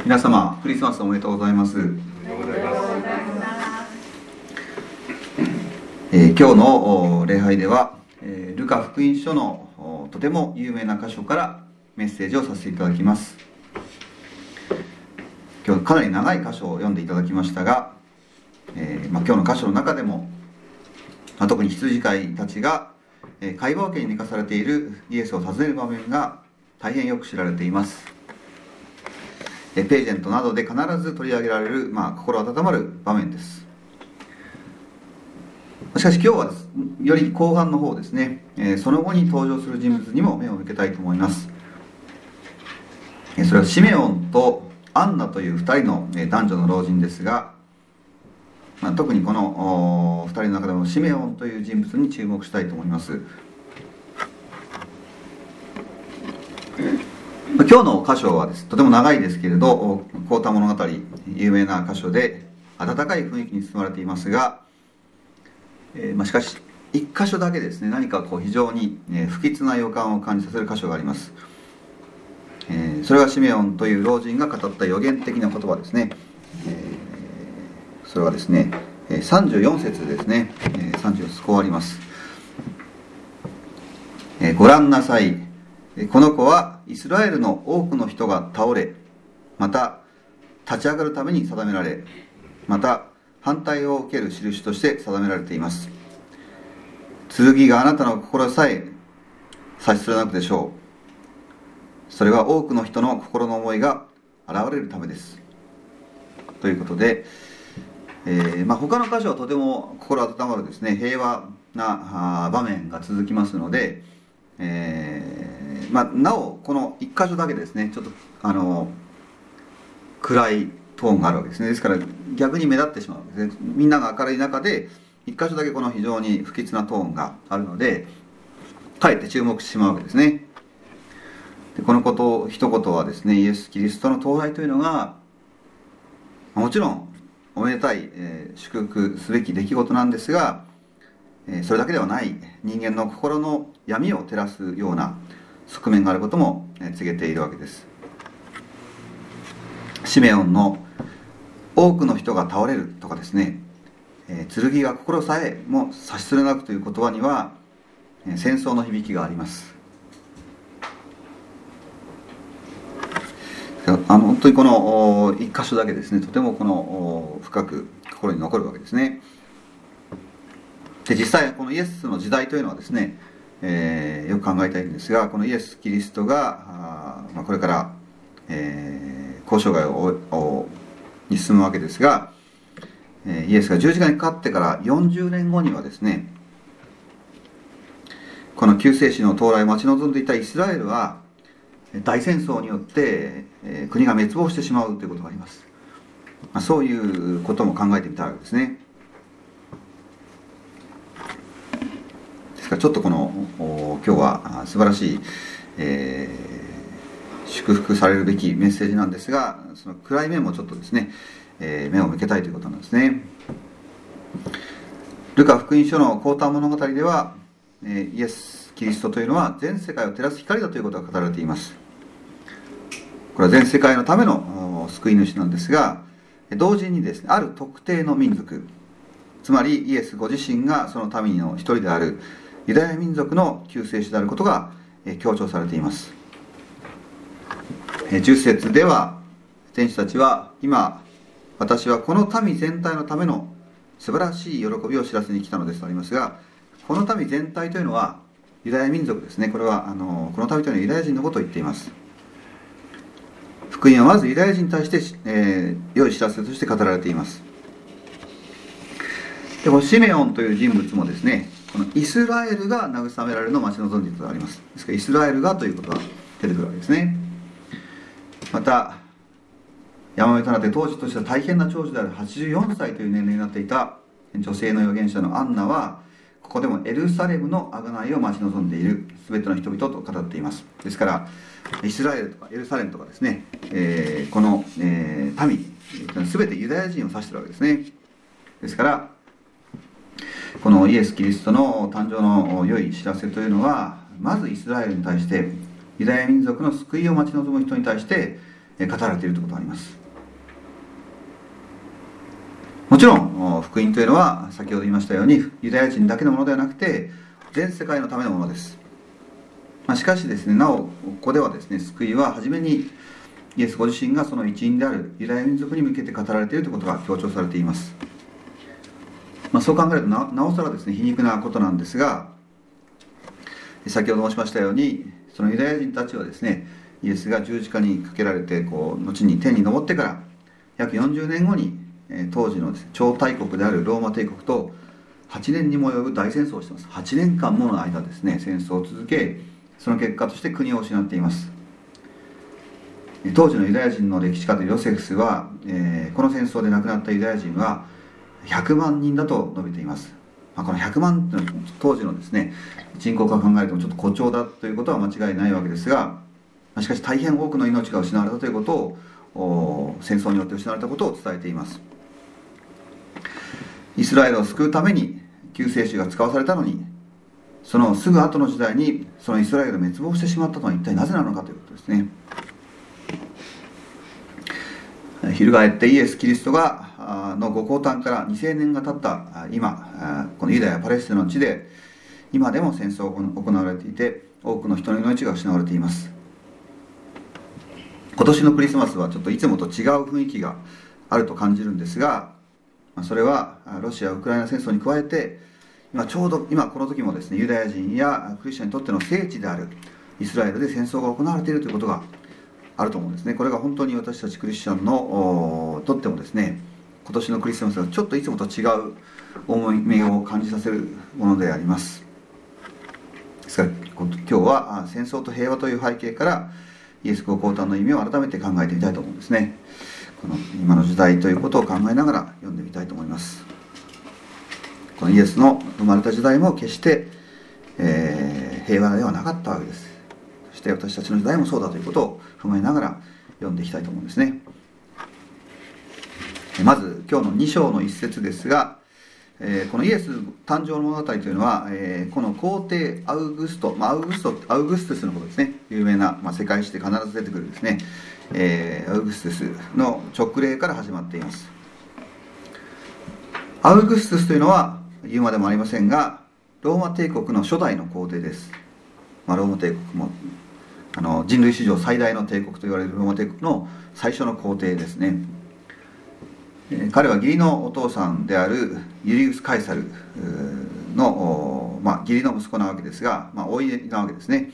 皆様クリスマスおめでとうございます。今日の礼拝ではルカ福音書のとても有名な箇所からメッセージをさせていただきます。今日かなり長い箇所を読んでいただきましたが、今日の箇所の中でも、特に羊飼いたちが会話桶に寝かされているイエスを訪ねる場面が大変よく知られています。ページェントなどで必ず取り上げられる、心温まる場面です。しかし今日はより後半の方ですね、その後に登場する人物にも目を向けたいと思います。それはシメオンとアンナという2人の男女の老人ですが、特にこの2人の中でもシメオンという人物に注目したいと思います。今日の箇所はです、とても長いですけれど、コータ物語、有名な箇所で温かい雰囲気に包まれていますが、しかし一箇所だけですね、何か非常に不吉な予感を感じさせる箇所があります。それはシメオンという老人が語った予言的な言葉ですね。それはですね、34節ですね。34節こうあります。ご覧なさい、この子はイスラエルの多くの人が倒れ、また立ち上がるために定められ、また反対を受ける印として定められています。剣があなたの心さえ差し貫くでしょう。それは多くの人の心の思いが現れるためです。ということで、他の箇所はとても心温まるですね、平和な場面が続きますので、なおこの一箇所だけですね、ちょっと暗いトーンがあるわけですね。ですから逆に目立ってしまうんですね。みんなが明るい中で一箇所だけこの非常に不吉なトーンがあるので、かえって注目してしまうわけですね。でこのこと一言はですね、イエス・キリストの到来というのがもちろんおめでたい、祝福すべき出来事なんですが、それだけではない人間の心の闇を照らすような側面があることも告げているわけです。シメオンの多くの人が倒れるとかですね、剣が心さえも差し貫くという言葉には戦争の響きがあります。本当にこの一箇所だけですね、とてもこの深く心に残るわけですね。で実際このイエスの時代というのはですね、よく考えたいんですが、このイエス・キリストがこれから交渉外に進むわけですが、イエスが十字架にかかってから40年後にはですね、この救世主の到来を待ち望んでいたイスラエルは大戦争によって国が滅亡してしまうということがあります。そういうことも考えてみたわけですね。ですからちょっとこの今日は素晴らしい、祝福されるべきメッセージなんですが、その暗い面もちょっとですね、目を向けたいということなんですね。ルカ福音書のコータ物語では、イエス・キリストというのは全世界を照らす光だということが語られています。これは全世界のための救い主なんですが、同時にですね、ある特定の民族、つまりイエスご自身がその民の一人であるユダヤ民族の救世主であることが強調されています。10節では天使たちは、今私はこの民全体のための素晴らしい喜びを知らせに来たのですとありますが、この民全体というのはユダヤ民族ですね。これはこの民というのはユダヤ人のことを言っています。福音はまずユダヤ人に対して、良い知らせとして語られています。でこのシメオンという人物もですね、このイスラエルが慰められるのを待ち望んでいるとあります。ですからイスラエルがということが出てくるわけですね。またヤマメとなって当時としては大変な長寿である84歳という年齢になっていた女性の預言者のアンナは、ここでもエルサレムの贖いを待ち望んでいる全ての人々と語っています。ですからイスラエルとかエルサレムとかですね、この、民全てユダヤ人を指しているわけですね。ですからこのイエス・キリストの誕生の良い知らせというのは、まずイスラエルに対してユダヤ民族の救いを待ち望む人に対して語られているということがあります。もちろん福音というのは先ほど言いましたようにユダヤ人だけのものではなくて全世界のためのものです。しかしですね、なおここではですね、救いは初めにイエスご自身がその一員であるユダヤ民族に向けて語られているということが強調されています。そう考えるとなおさらですね、皮肉なことなんですが、先ほど申しましたようにそのユダヤ人たちはですね、イエスが十字架にかけられて後に天に昇ってから約40年後に当時の超大国であるローマ帝国と8年にも及ぶ大戦争をしています。8年間もの間ですね、戦争を続け、その結果として国を失っています。当時のユダヤ人の歴史家でヨセフスは、この戦争で亡くなったユダヤ人は100万人だと述べています。この100万というのは当時のですね、人口から考えてもちょっと誇張だということは間違いないわけですが、しかし大変多くの命が失われたということを、戦争によって失われたことを伝えています。イスラエルを救うために救世主が使わされたのに、そのすぐ後の時代にそのイスラエルが滅亡してしまったのは一体なぜなのかということですね。翻ってイエス・キリストがのご降誕から2000年が経った今、このユダヤ・パレスチナの地で今でも戦争が行われていて、多くの人の命が失われています。今年のクリスマスはちょっといつもと違う雰囲気があると感じるんですが、それはロシア・ウクライナ戦争に加えてちょうどこの時もですね、ユダヤ人やクリスチャンにとっての聖地であるイスラエルで戦争が行われているということがあると思うんですね。これが本当に私たちクリスチャンのとってもですね、今年のクリスマスはちょっといつもと違う重みを感じさせるものであります。ですから今日は戦争と平和という背景からイエスご降誕の意味を改めて考えてみたいと思うんですね。この今の時代ということを考えながら読んでみたいと思います。このイエスの生まれた時代も決して、平和ではなかったわけです。そして私たちの時代もそうだということを踏まえながら読んでいきたいと思うんですね。まず今日の2章の一節ですが、このイエス誕生の物語というのは、この皇帝アウグストアウグストゥスのことですね。有名な、世界史で必ず出てくるですね、アウグストゥスの勅令から始まっています。アウグストゥスというのは言うまでもありませんが、ローマ帝国の初代の皇帝です。ローマ帝国も人類史上最大の帝国と言われるローマ帝国の最初の皇帝ですね。彼は義理のお父さんであるユリウス・カイサルの、義理の息子なわけですが、甥いなわけですね。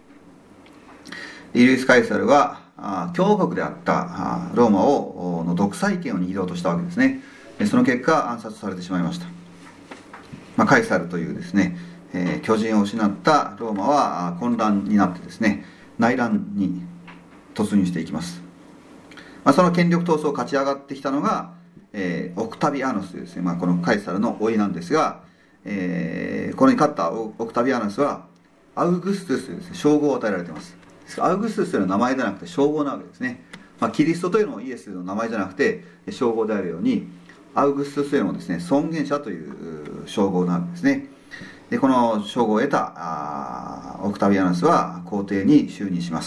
ユリウス・カイサルは強国であったローマの独裁権を握ろうとしたわけですね。その結果暗殺されてしまいました。カイサルというですね、巨人を失ったローマは混乱になってですね、内乱に突入していきます。その権力闘争を勝ち上がってきたのがオクタビアヌスというですね、このカイサルの甥なんですが、これに勝ったオクタビアヌスはアウグストゥスというですね、称号を与えられています。ですからアウグストゥスというのは名前ではなくて称号なわけですね。キリストというのもイエスの名前じゃなくて称号であるように、アウグストゥスというのもですね、尊厳者という称号なんですね。でこの称号を得たオクタビアヌスは皇帝に就任します。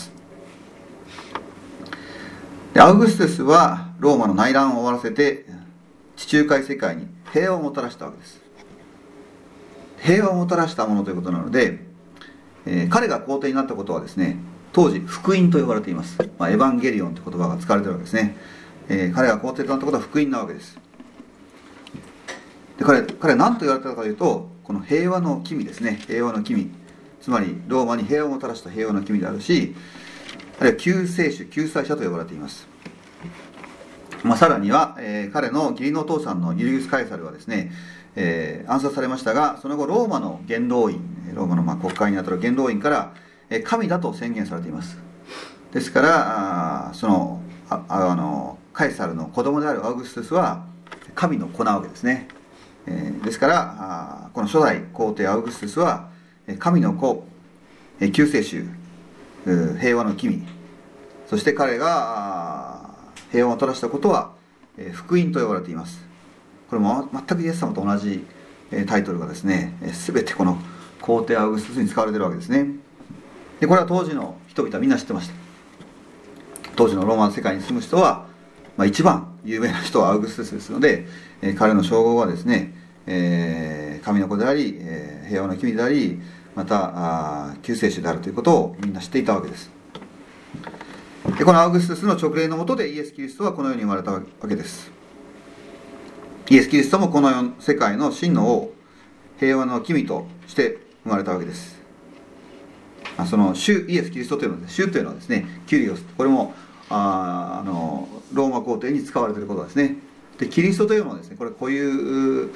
でアウグストゥスはローマの内乱を終わらせて地中海世界に平和をもたらしたわけです。平和をもたらしたものということなので、彼が皇帝になったことはですね、当時福音と呼ばれています。エヴァンゲリオンという言葉が使われているわけですね。彼が皇帝となったことは福音なわけです。で彼は何と言われたかというと、この平和の君ですね。平和の君、つまりローマに平和をもたらした平和の君であるし、あるいは救世主、救済者と呼ばれています。さらには、彼の義理のお父さんのユリウス・カイサルはですね、暗殺されましたが、その後ローマの元老院、ローマの国会にあたる元老院から神だと宣言されています。ですからそのカイサルの子供であるアウグストゥスは神の子なわけですね。ですからこの初代皇帝アウグストゥスは神の子、救世主、平和の君、そして彼が平和をもたらしたことは福音と呼ばれています。これも全くイエス様と同じタイトルがですね、全てこの皇帝アウグストゥスに使われているわけですね。でこれは当時の人々はみんな知ってました。 当時のローマの世界に住む人は、一番有名な人はアウグストゥスですので、彼の称号はですね、神の子であり、平和の君であり、また救世主であるということをみんな知っていたわけです。でこのアウグストゥスの直令のもとでイエス・キリストはこの世に生まれたわけです。イエス・キリストもこの世界の真の王、平和の君として生まれたわけです。その主イエス・キリストというのは、主というのはですね、キュリオス、これもローマ皇帝に使われていることですね。でキリストというのはですね、こういう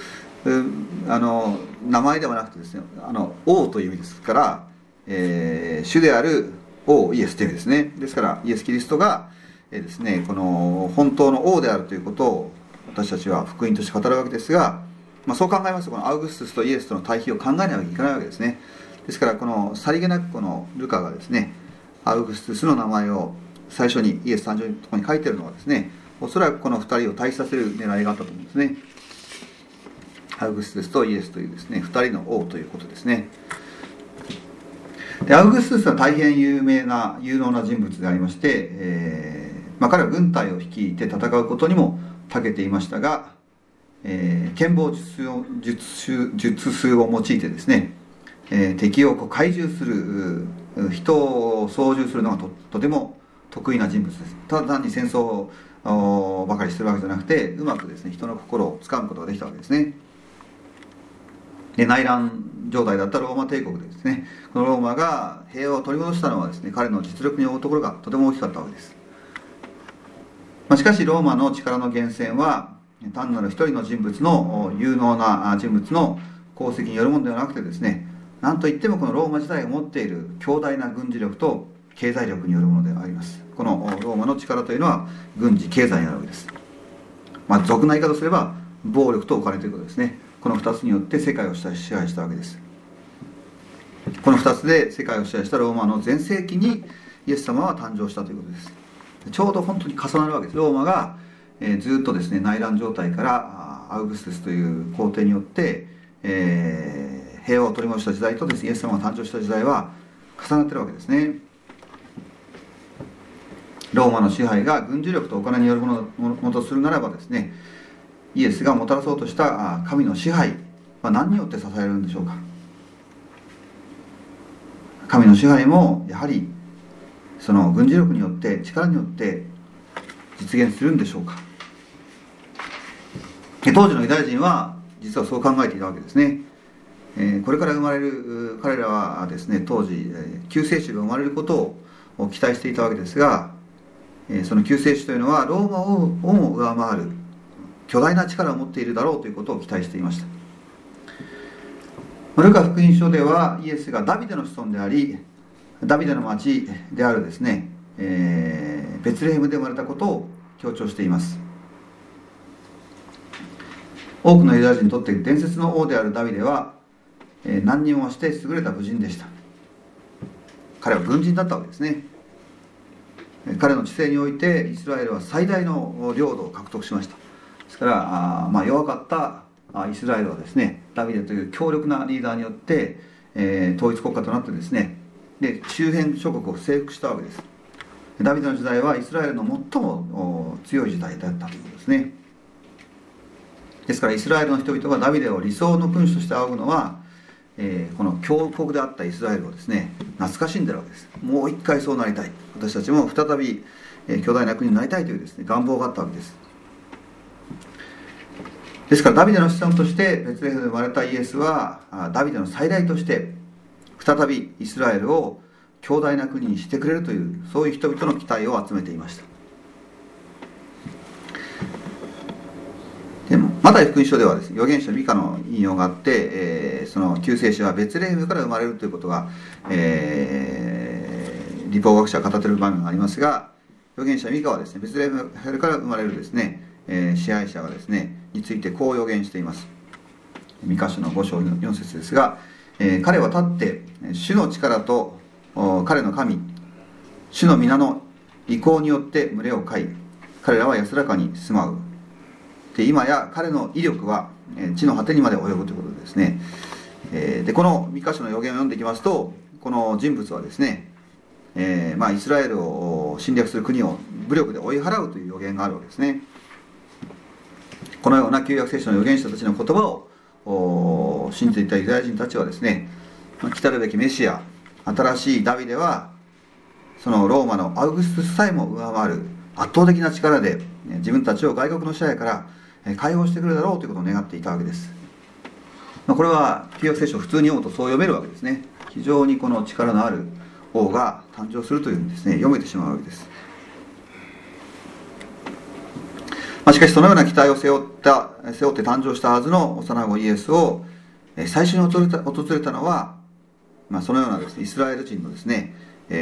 名前ではなくてですね、王という意味ですから、主である王イエスという意味ですね。ですからイエス・キリストが、ですね、この本当の王であるということを私たちは福音として語るわけですが、そう考えますとこのアウグストゥスとイエスとの対比を考えないわけにいかないわけですね。ですからこのさりげなくこのルカがですね、アウグストゥスの名前を最初にイエス誕生のところに書いているのはですね、おそらくこの2人を対比させる狙いがあったと思うんですね。アウグストゥスとイエスというですね、2人の王ということですね。でアウグストゥスは大変有名な有能な人物でありまして、彼は軍隊を率いて戦うことにも長けていましたが、剣謀術数を用いてですね、敵を懐柔する、人を操縦するのが とても得意な人物です。ただ単に戦争ばかりしてるわけじゃなくて、うまくですね、人の心をつかむことができたわけですね。で内乱状態だったローマ帝国でですね、このローマが平和を取り戻したのはですね、彼の実力に負うところがとても大きかったわけです。しかしローマの力の源泉は単なる一人の人物の有能な人物の功績によるものではなくてですね、なんといってもこのローマ時代が持っている強大な軍事力と経済力によるものであります。このローマの力というのは軍事経済になるわけです。俗な言い方をすれば暴力とお金ということですね。この2つによって世界を支配したわけです。この2つで世界を支配したローマの全盛期にイエス様は誕生したということです。ちょうど本当に重なるわけです。ローマが、ずっとですね、内乱状態からアウグストゥスという皇帝によって、平和を取り戻した時代とですね、イエス様が誕生した時代は重なっているわけですね。ローマの支配が軍事力とお金によるものとするならばですね、イエスがもたらそうとした神の支配は何によって支えられるんでしょうか。神の支配もやはりその軍事力によって力によって実現するんでしょうか。当時のユダヤ人は実はそう考えていたわけですね。これから生まれる彼らはですね、当時救世主が生まれることを期待していたわけですが、その救世主というのはローマをも上回る巨大な力を持っているだろうということを期待していました。ルカ福音書ではイエスがダビデの子孫であり、ダビデの町であるですね、ベツレヘムで生まれたことを強調しています。多くのユダヤ人にとって伝説の王であるダビデは、何人もして優れた武人でした。彼は軍人だったわけですね。彼の治世においてイスラエルは最大の領土を獲得しました。ですから弱かったイスラエルはですね、ダビデという強力なリーダーによって、統一国家となってですね、で周辺諸国を征服したわけです。ダビデの時代はイスラエルの最も強い時代だったということですね。ですからイスラエルの人々がダビデを理想の君主として仰ぐのは、この強国であったイスラエルをですね、懐かしんでるわけです。もう一回そうなりたい、私たちも再び、巨大な国になりたいというですね、願望があったわけです。ですからダビデの子孫としてベツレヘムで生まれたイエスはダビデの再来として再びイスラエルを強大な国にしてくれるという、そういう人々の期待を集めていました。でもマタイ福音書ではですね、預言者ミカの引用があって、その救世主はベツレヘムから生まれるということが、律法学者が語っている場面がありますが、預言者ミカはですね、ベツレヘムから生まれるですね、支配者がですねについてこう預言しています。ミカ書の5章4節ですが、彼は立って主の力と彼の神主の皆の意向によって群れを飼い、彼らは安らかに住まう。で今や彼の威力は地の果てにまで及ぶということですね。でこのミカ書の預言を読んでいきますと、この人物はですね、 イスラエルを侵略する国を武力で追い払うという予言があるわけですね。このような旧約聖書の預言者たちの言葉を信じていたユダヤ人たちはですね、来たるべきメシア、新しいダビデはそのローマのアウグストゥスさえも上回る圧倒的な力で自分たちを外国の支配から解放してくれるだろうということを願っていたわけです。これは旧約聖書を普通に読むとそう読めるわけですね。非常にこの力のある王が誕生するというふうにですね、読めてしまうわけです。しかしそのような期待を背負って誕生したはずの幼子イエスを最初に訪れたのは、そのようなですね、イスラエル人のですね、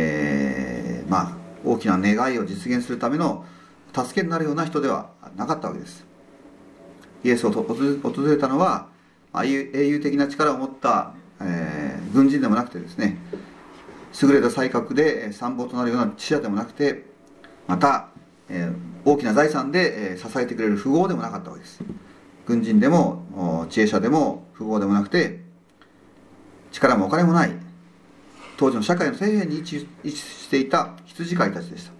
大きな願いを実現するための助けになるような人ではなかったわけです。イエスを訪れたのは英雄的な力を持った、軍人でもなくてですね、優れた才覚で参謀となるような知者でもなくて、また、大きな財産で、支えてくれる富豪でもなかったわけです。軍人でも知恵者でも富豪でもなくて、力もお金もない当時の社会の底辺に位置していた羊飼いたちでした。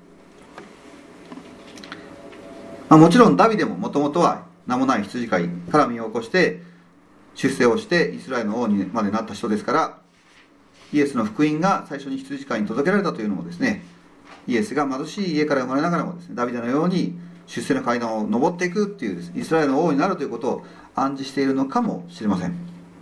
もちろんダビデももともとは名もない羊飼いから身を起こして出世をしてイスラエルの王にまでなった人ですから、イエスの福音が最初に羊飼いに届けられたというのもですね、イエスが貧しい家から生まれながらもですね、ダビデのように出世の階段を上っていくっていうですね、イスラエルの王になるということを暗示しているのかもしれません。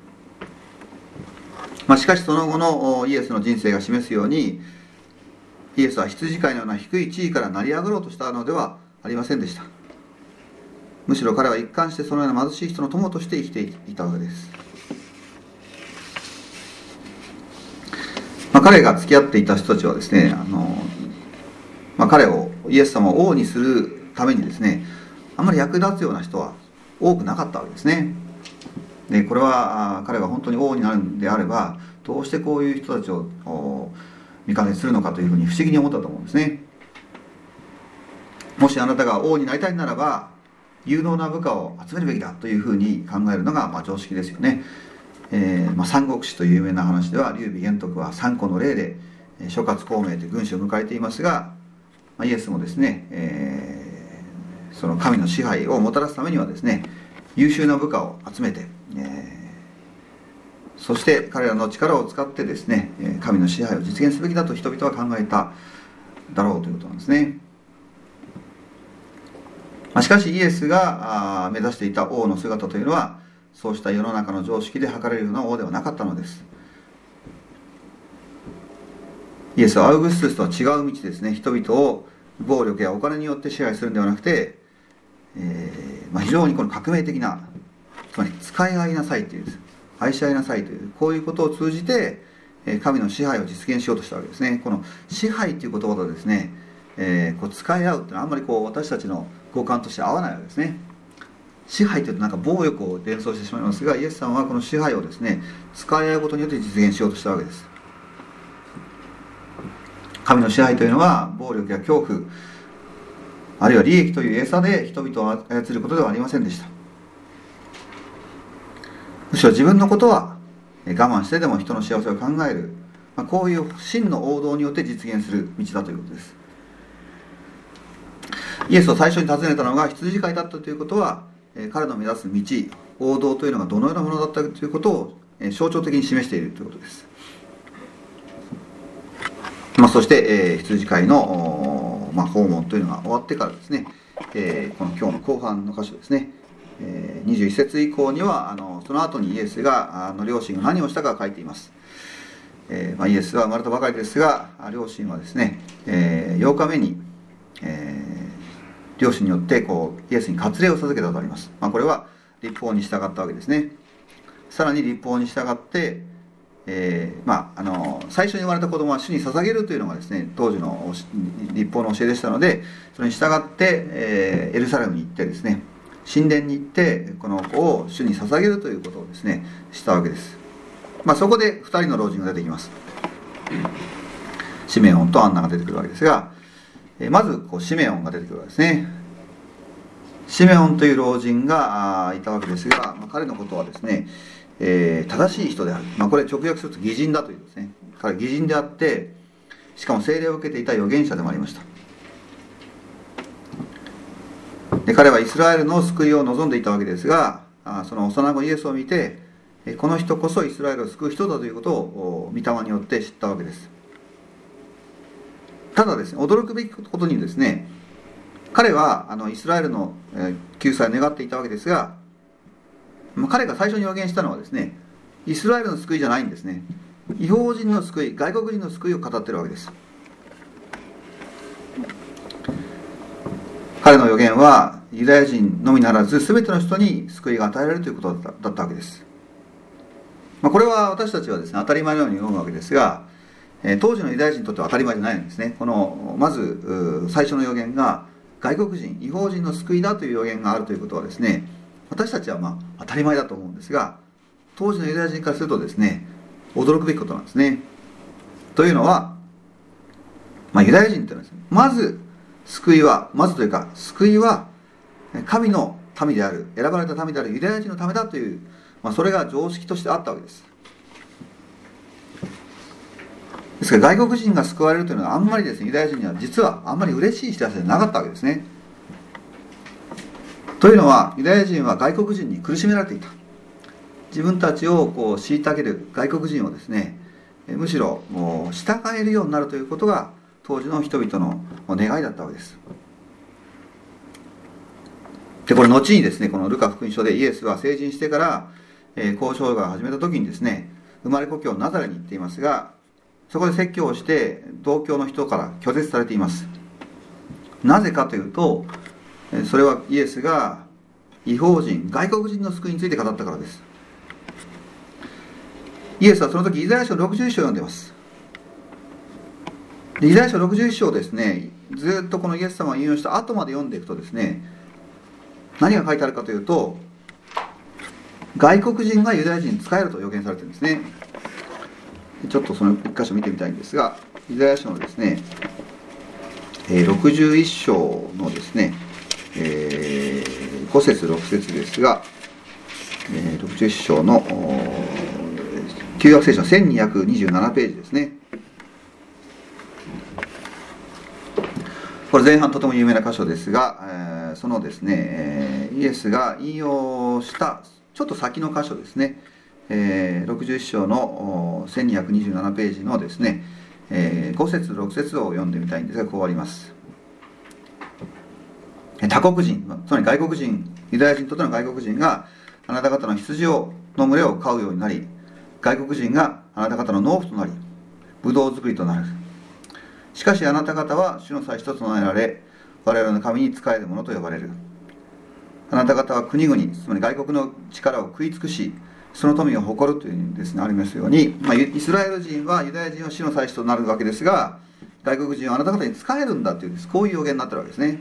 しかしその後のイエスの人生が示すように、イエスは羊飼いのような低い地位から成り上がろうとしたのではありませんでした。むしろ彼は一貫してそのような貧しい人の友として生きていたわけです。彼が付き合っていた人たちはですね、彼をイエス様を王にするためにですね、あまり役立つような人は多くなかったわけですね。でこれは彼が本当に王になるんであれば、どうしてこういう人たちを味方にするのかというふうに不思議に思ったと思うんですね。もしあなたが王になりたいならば、有能な部下を集めるべきだというふうに考えるのが常識ですよね。三国志という有名な話では、劉備玄徳は三個の例で諸葛孔明という軍師を迎えていますが、イエスもですね、その神の支配をもたらすためにはですね、優秀な部下を集めて、そして彼らの力を使ってですね、神の支配を実現すべきだと人々は考えただろうということなんですね。しかしイエスが目指していた王の姿というのは、そうした世の中の常識で測れるような王ではなかったのです。イエスはアウグストゥスとは違う道ですね。人々を暴力やお金によって支配するんではなくて、非常にこの革命的な、つまり使い合いなさいという、愛し合いなさいという、こういうことを通じて神の支配を実現しようとしたわけですね。この支配という言葉とですね、使い合うというのはあんまり私たちの五感として合わないわけですね。支配というとなんか暴力を連想してしまいますが、イエス様はこの支配をですね、使い合うことによって実現しようとしたわけです。神の支配というのは暴力や恐怖、あるいは利益という餌で人々を操ることではありませんでした。むしろ自分のことは我慢してでも人の幸せを考える、こういう真の王道によって実現する道だということです。イエスを最初に訪ねたのが羊飼いだったということは、彼の目指す道、王道というのがどのようなものだったということを象徴的に示しているということです。そして、羊飼いの、訪問というのが終わってからですね、この今日の後半の箇所ですね、21節以降にはその後にイエスが両親が何をしたか書いています。イエスは生まれたばかりですが、両親はですね、8日目に、両親によってイエスに割礼を授けたとあります。これは律法に従ったわけですね。さらに律法に従って、最初に生まれた子供は主に捧げるというのがですね、当時の律法の教えでしたので、それに従って、エルサレムに行ってですね、神殿に行ってこの子を主に捧げるということをですね、したわけです。そこで2人の老人が出てきます。シメオンとアンナが出てくるわけですが、まずシメオンが出てくるわけですね。シメオンという老人がいたわけですが、彼のことはですね、正しい人である、これ直訳すると義人だというですね、彼は義人であって、 しかも聖霊を受けていた預言者でもありました。で彼はイスラエルの救いを望んでいたわけですが、その幼子イエスを見て、この人こそイスラエルを救う人だということを御霊によって知ったわけです。ただですね、驚くべきことにですね、彼はイスラエルの救済を願っていたわけですが、彼が最初に予言したのはですね、イスラエルの救いじゃないんですね。異邦人の救い、外国人の救いを語っているわけです。彼の予言はユダヤ人のみならず全ての人に救いが与えられるということだったわけです。これは私たちはですね、当たり前のように思うわけですが、当時のユダヤ人にとっては当たり前じゃないんですね。まず最初の予言が外国人、異邦人の救いだという予言があるということはですね、私たちは当たり前だと思うんですが、当時のユダヤ人からするとですね、驚くべきことなんですね。というのは、ユダヤ人というのはですね、まず救いは神の民である、選ばれた民であるユダヤ人のためだという、それが常識としてあったわけです。ですから外国人が救われるというのはあんまりですね、ユダヤ人には実はあんまり嬉しい知らせでなかったわけですね。というのは、ユダヤ人は外国人に苦しめられていた。自分たちを虐げる外国人をですね、むしろ従えるようになるということが当時の人々の願いだったわけです。でこれ後にですね、このルカ福音書でイエスは成人してから交渉が始めた時にですね、生まれ故郷ナザレに行っていますが、そこで説教をして同郷の人から拒絶されています。なぜかというと、それはイエスが異邦人、外国人の救いについて語ったからです。イエスはその時イザヤ書61章を読んでいます。でイザヤ書61章をですね、ずっとこのイエス様を引用した後まで読んでいくとですね、何が書いてあるかというと、外国人がユダヤ人に仕えると予言されているんですね。ちょっとその一箇所見てみたいんですが、イザヤ書のですね、61章のですね、5節6節ですが、61章の旧約聖書の1227ページですね。これ前半とても有名な箇所ですが、そのですね、イエスが引用したちょっと先の箇所ですね、61章の1227ページのですね、5節6節を読んでみたいんですが、こうあります。他国人、つまり外国人、ユダヤ人にとっての外国人があなた方の羊の群れを飼うようになり、外国人があなた方の農夫となり、ブドウ作りとなる。しかしあなた方は主の祭司と唱えられ、我々の神に仕える者と呼ばれる。あなた方は国々、つまり外国の力を食い尽くし、その富を誇るというふうにですね、ありますように、イスラエル人は、ユダヤ人は主の祭司となるわけですが、外国人はあなた方に仕えるんだという、こういう予言になっているわけですね。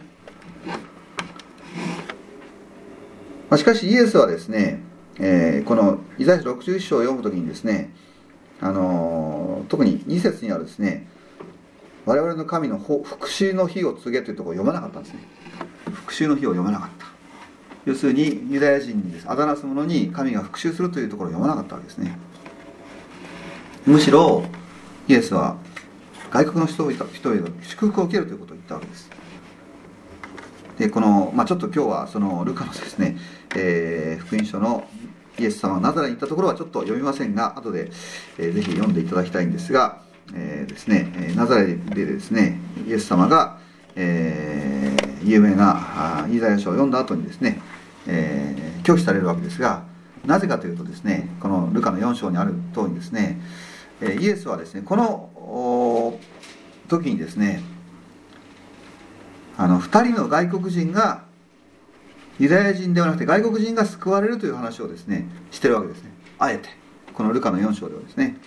しかしイエスはですね、このイザヤ書61章を読むときにですね、特に2節にはですね、我々の神の復讐の日を告げというところを読まなかったんですね。復讐の日を読まなかった。要するにユダヤ人にです、あだなす者に神が復讐するというところを読まなかったわけですね。むしろイエスは外国の人々が祝福を受けるということを言ったわけです。でこの、ちょっと今日はそのルカのですね、福音書のイエス様がナザレに行ったところはちょっと読みませんが、後で、ぜひ読んでいただきたいんですが、ですね、ナザレでですね、イエス様が、有名なイザヤ書を読んだ後にですね、拒否されるわけですが、なぜかというとですね、このルカの4章にある通りにですね、イエスはですね、この時にですね、2人の外国人がユダヤ人ではなくて外国人が救われるという話をですね、してるわけですね。あえてこのルカの4章ではですね、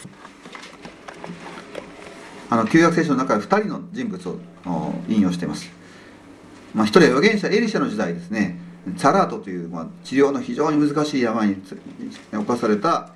旧約聖書の中で2人の人物を引用しています。1人は預言者エリシャの時代ですね、チャラートという、治療の非常に難しい病に侵された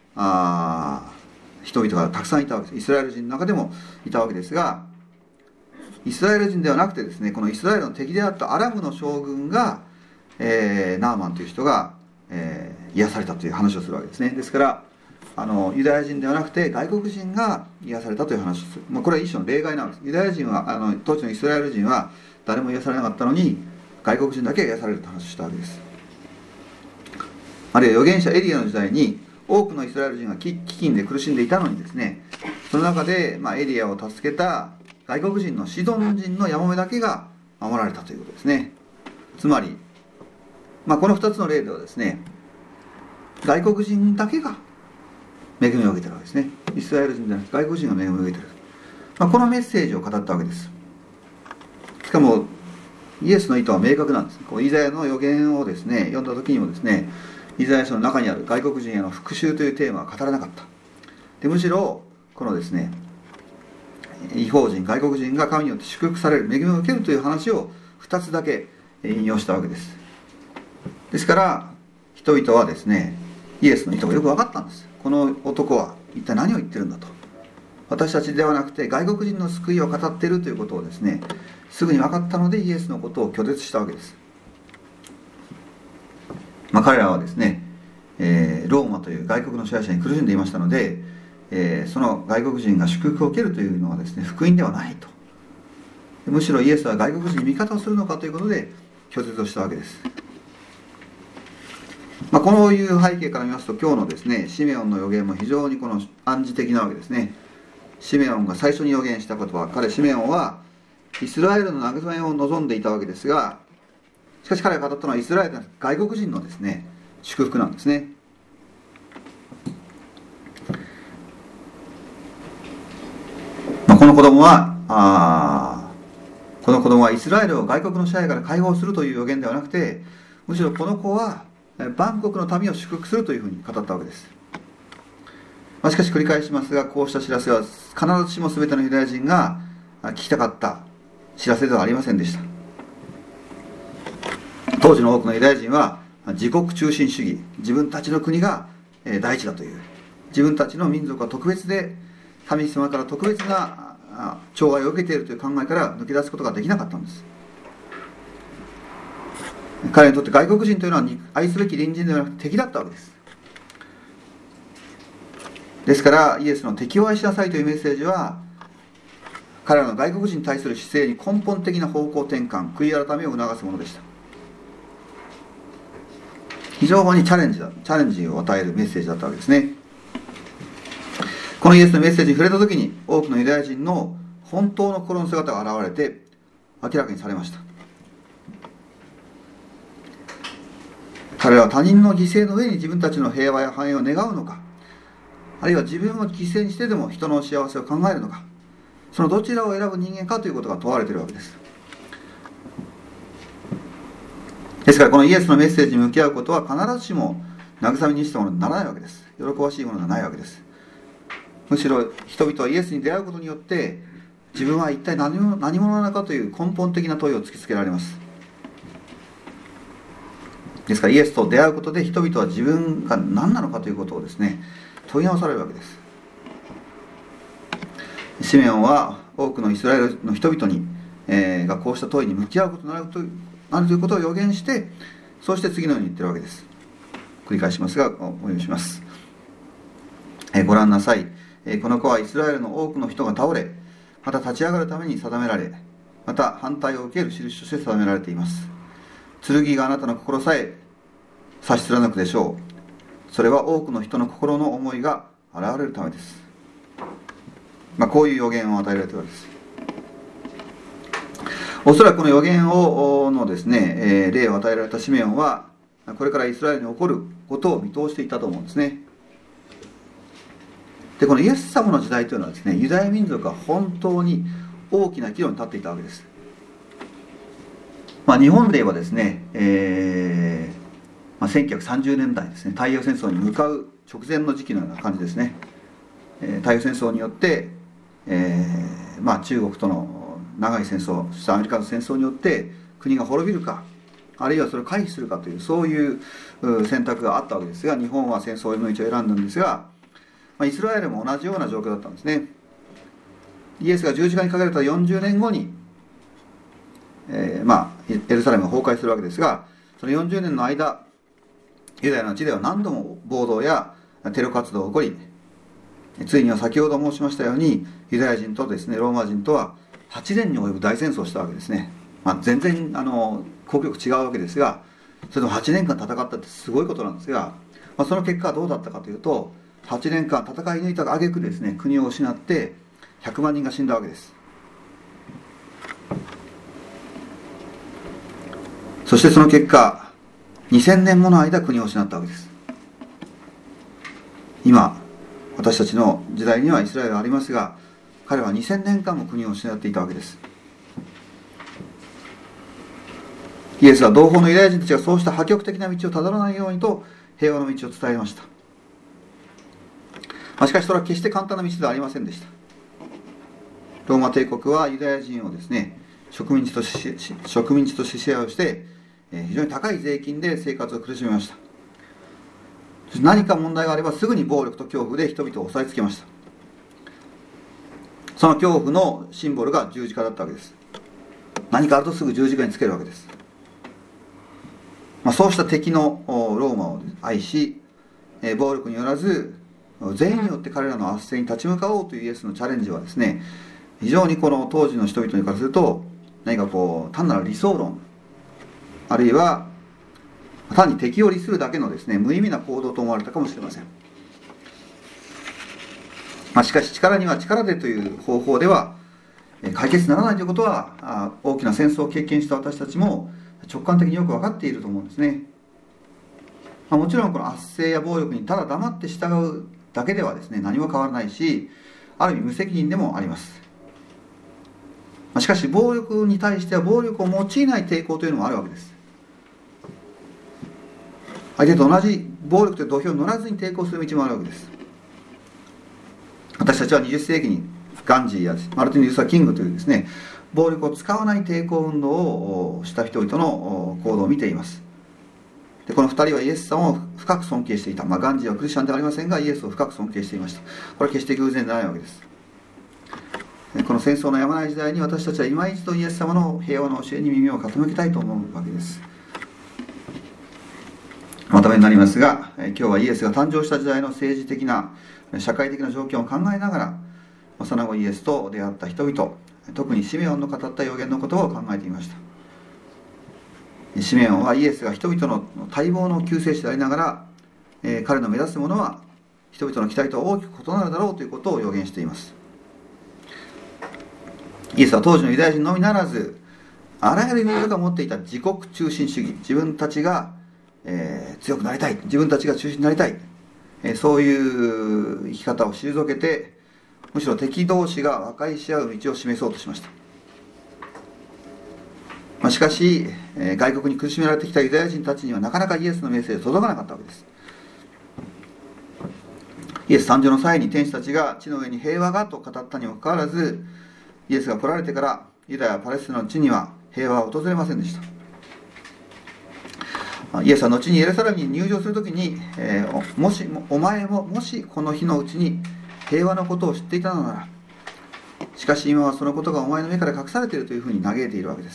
人々がたくさんいたわけです。イスラエル人の中でもいたわけですが、イスラエル人ではなくてですね、このイスラエルの敵であったアラムの将軍が、ナーマンという人が、癒されたという話をするわけですね。ですからユダヤ人ではなくて外国人が癒されたという話をする、これは一種の例外なんです。ユダヤ人は当時のイスラエル人は誰も癒されなかったのに、外国人だけが癒されると話をしたわけです。あるいは預言者エリアの時代に多くのイスラエル人が飢饉で苦しんでいたのにですね、その中で、エリアを助けた外国人のシドン人のヤモメだけが守られたということですね。つまり、この2つの例ではですね、外国人だけが恵みを受けているわけですね。イスラエル人じゃなくて外国人が恵みを受けている、このメッセージを語ったわけです。しかもイエスの意図は明確なんです。イザヤの預言をですね読んだ時にもですね、イザヤ書の中にある外国人への復讐というテーマは語らなかった。でむしろこのですね、異邦人外国人が神によって祝福される、恵みを受けるという話を2つだけ引用したわけです。ですから人々はですね、イエスの意図がよく分かったんです。この男は一体何を言ってるんだと。私たちではなくて外国人の救いを語っているということをですね、すぐに分かったのでイエスのことを拒絶したわけです。彼らはですね、ローマという外国の支配者に苦しんでいましたので、その外国人が祝福を受けるというのはですね、福音ではないと。むしろイエスは外国人に味方をするのかということで拒絶をしたわけです。このいう背景から見ますと、今日のですねシメオンの預言も非常にこの暗示的なわけですね。シメオンが最初に預言した言葉、シメオンはイスラエルの慰めを望んでいたわけですが、しかし彼が語ったのはイスラエルの外国人のですね祝福なんですね。この子供はイスラエルを外国の支配から解放するという預言ではなくて、むしろこの子は万国の民を祝福するというふうに語ったわけです。しかし繰り返しますが、こうした知らせは必ずしも全てのユダヤ人が聞きたかった知らせではありませんでした。当時の多くのユダヤ人は自国中心主義、自分たちの国が第一だという、自分たちの民族は特別で神様から特別な寵愛を受けているという考えから抜け出すことができなかったんです。彼にとって外国人というのは愛すべき隣人ではなくて敵だったわけです。ですからイエスの敵を愛しなさいというメッセージは、彼らの外国人に対する姿勢に根本的な方向転換、悔い改めを促すものでした。非常にチャレンジを与えるメッセージだったわけですね。このイエスのメッセージに触れた時に、多くのユダヤ人の本当の心の姿が現れて明らかにされました。彼らは他人の犠牲の上に自分たちの平和や繁栄を願うのか、あるいは自分を犠牲にしてでも人の幸せを考えるのか、そのどちらを選ぶ人間かということが問われているわけです。ですからこのイエスのメッセージに向き合うことは必ずしも慰めにしたものにならないわけです。喜ばしいものではないわけです。むしろ人々はイエスに出会うことによって自分は一体何者なのかという根本的な問いを突きつけられます。ですからイエスと出会うことで人々は自分が何なのかということをですね問い直されるわけです。シメオンは多くのイスラエルの人々に、がこうした問いに向き合うことになるということを予言して、そして次のように言っているわけです。繰り返しますがお読みします。ご覧なさい、この子はイスラエルの多くの人が倒れ、また立ち上がるために定められ、また反対を受ける印として定められています。剣があなたの心さえ差し貫くでしょう。それは多くの人の心の思いが現れるためです。こういう予言を与えられているわけです。おそらくこの予言のですね、例を与えられたシメオンはこれからイスラエルに起こることを見通していたと思うんですね。でこのイエス様の時代というのはですね、ユダヤ民族が本当に大きな岐路に立っていたわけです。日本で言えばですね、1930年代ですね、太平洋戦争に向かう直前の時期のような感じですね。太平洋戦争によって、中国との長い戦争、そしてアメリカの戦争によって国が滅びるか、あるいはそれを回避するかという、そういう選択があったわけですが、日本は戦争の道を選んだんですが、イスラエルも同じような状況だったんですね。イエスが十字架にかけられた40年後に、エルサレムが崩壊するわけですが、その40年の間ユダヤの地では何度も暴動やテロ活動が起こり、ついには先ほど申しましたようにユダヤ人とですねローマ人とは8年に及ぶ大戦争をしたわけですね。全然国力違うわけですが、それでも8年間戦ったってすごいことなんですが、その結果はどうだったかというと、8年間戦い抜いた挙句ですね、国を失って100万人が死んだわけです。そしてその結果、2000年もの間国を失ったわけです。今私たちの時代にはイスラエルがありますが、彼は2000年間も国を失っていたわけです。イエスは同胞のユダヤ人たちがそうした破極的な道をたどらないようにと平和の道を伝えました。しかしそれは決して簡単な道ではありませんでした。ローマ帝国はユダヤ人をですね、植民地として支配をして、非常に高い税金で生活を苦しめました。何か問題があればすぐに暴力と恐怖で人々を押さえつけました。その恐怖のシンボルが十字架だったわけです。何かあるとすぐ十字架につけるわけです。そうした敵のローマを愛し、暴力によらず善意によって彼らの圧政に立ち向かおうというイエスのチャレンジはですね、非常にこの当時の人々にからすると何か単なる理想論、あるいは単に敵を利するだけのですね無意味な行動と思われたかもしれません。しかし力には力でという方法では解決にならないということは、大きな戦争を経験した私たちも直感的によく分かっていると思うんですね。もちろんこの圧政や暴力にただ黙って従うだけではですね何も変わらないし、ある意味無責任でもあります。しかし暴力に対しては暴力を用いない抵抗というのもあるわけです。相手と同じ暴力という土俵に乗らずに抵抗する道もあるわけです。私たちは20世紀にガンジーやマルティン・ルーサー・キングというですね暴力を使わない抵抗運動をした人々の行動を見ています。でこの2人はイエス様を深く尊敬していた。ガンジーはクリスチャンではありませんがイエスを深く尊敬していました。これは決して偶然ではないわけです。この戦争のやまない時代に私たちは今一度イエス様の平和の教えに耳を傾けたいと思うわけです。まとめになりますが、今日はイエスが誕生した時代の政治的な社会的な状況を考えながら、幼子イエスと出会った人々、特にシメオンの語った預言のことを考えていました。シメオンはイエスが人々の待望の救世主でありながら、彼の目指すものは人々の期待と大きく異なるだろうということを予言しています。イエスは当時のユダヤ人のみならず、あらゆる民族が持っていた自国中心主義、自分たちが、強くなりたい、自分たちが中心になりたい、そういう生き方を退けて、むしろ敵同士が和解し合う道を示そうとしました。しかし、外国に苦しめられてきたユダヤ人たちにはなかなかイエスのメッセージが届かなかったわけです。イエス誕生の際に天使たちが地の上に平和がと語ったにもかかわらず、イエスが来られてからユダヤパレスチナの地には平和は訪れませんでした。イエスは後にエルサレムに入場するときに、お前ももしこの日のうちに平和のことを知っていたのなら、しかし今はそのことがお前の目から隠されているというふうに嘆いているわけです。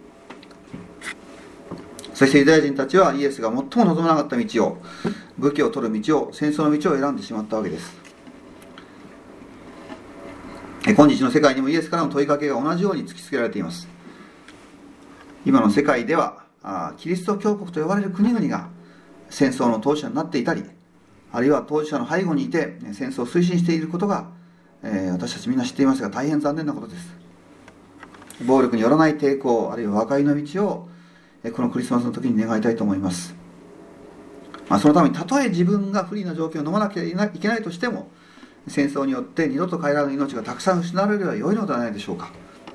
そしてユダヤ人たちはイエスが最も望まなかった道を、武器を取る道を、戦争の道を選んでしまったわけです。今日の世界にもイエスからの問いかけが同じように突きつけられています。今の世界ではキリスト教国と呼ばれる国々が戦争の当事者になっていたり、あるいは当事者の背後にいて戦争を推進していることが、私たちみんな知っていますが、大変残念なことです。暴力によらない抵抗、あるいは和解の道をこのクリスマスの時に願いたいと思います。そのためにたとえ自分が不利な状況を飲まなきゃいけないとしても、戦争によって二度と帰らぬ命がたくさん失われるよりは良いのではないでしょうか。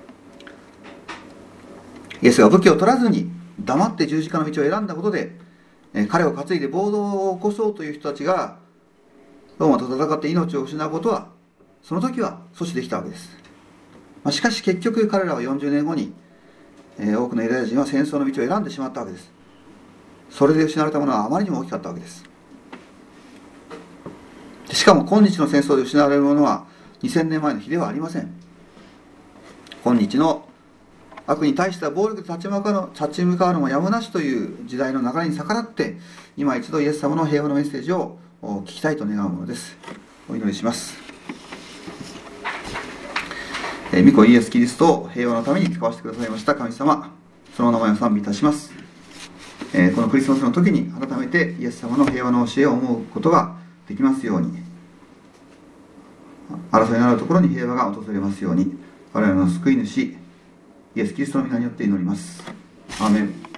イエスが武器を取らずに黙って十字架の道を選んだことで、彼を担いで暴動を起こそうという人たちがローマと戦って命を失うことはその時は阻止できたわけです。しかし結局彼らは40年後に、多くのユダヤ人は戦争の道を選んでしまったわけです。それで失われたものはあまりにも大きかったわけです。しかも今日の戦争で失われるものは2000年前の日ではありません。今日の悪に対しては暴力で立ち向かうのもやむなしという時代の流れに逆らって、今一度イエス様の平和のメッセージを聞きたいと願うものです。お祈りします。御子イエス・キリストを平和のために使わせてくださいました神様、その名前を賛美いたします。このクリスマスの時に改めてイエス様の平和の教えを思うことができますように、争いのあるところに平和が訪れますように、我々の救い主イエス・キリストの皆によって祈ります。アーメン。